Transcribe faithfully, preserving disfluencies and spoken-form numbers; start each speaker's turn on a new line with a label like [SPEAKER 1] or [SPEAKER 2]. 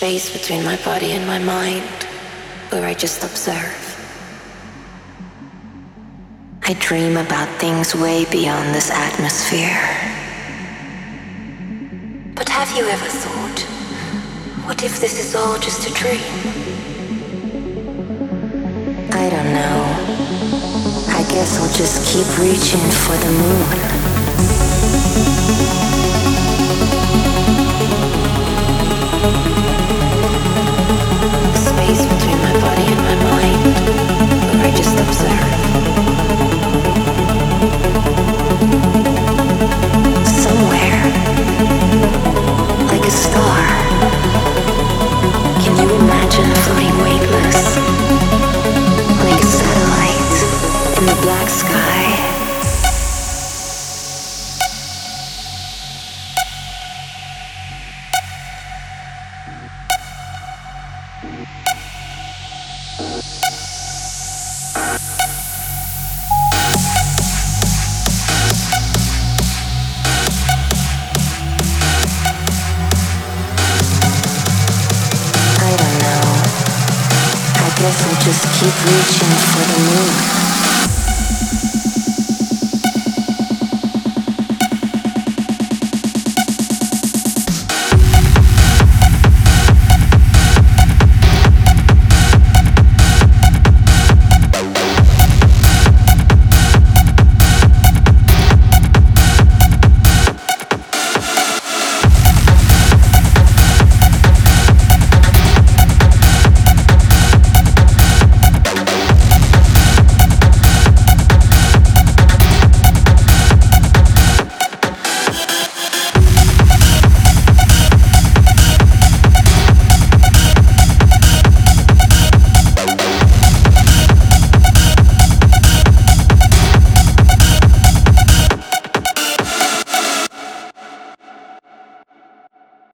[SPEAKER 1] space between my body and my mind, where I just observe. I dream about things way beyond this atmosphere. But have you ever thought, what if this is all just a dream? I don't know. I guess I'll just keep reaching for the moon. Space between my body and my mind, where I just observe. Somewhere, like a star. Can you imagine floating weightless, like a satellite in the black sky? Guess I'll just keep reaching for the moon.